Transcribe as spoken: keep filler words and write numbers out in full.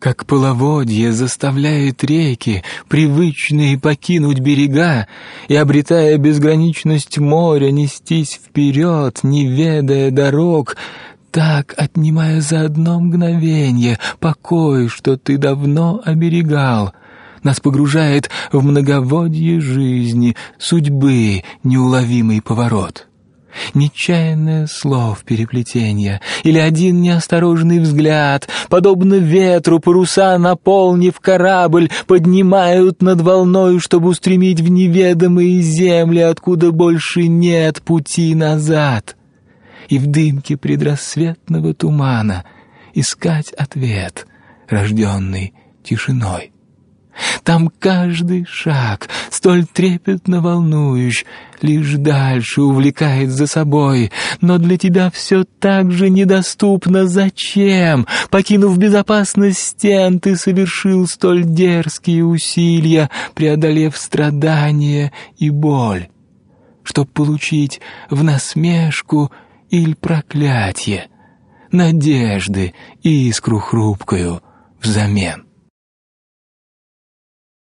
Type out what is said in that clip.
как половодье заставляет реки, привычные покинуть берега, и, обретая безграничность моря, нестись вперед, не ведая дорог, так, отнимая за одно мгновенье покой, что ты давно оберегал, нас погружает в многоводье жизни, судьбы неуловимый поворот. Нечаянное слов переплетенья или один неосторожный взгляд, подобно ветру паруса, наполнив корабль, поднимают над волною, чтобы устремить в неведомые земли, откуда больше нет пути назад. И в дымке предрассветного тумана искать ответ, рожденный тишиной. Там каждый шаг, столь трепетно волнующий, лишь дальше увлекает за собой, но для тебя все так же недоступно. Зачем, покинув безопасность стен, ты совершил столь дерзкие усилия, преодолев страдания и боль, чтоб получить в насмешку или проклятие надежды и искру хрупкую взамен?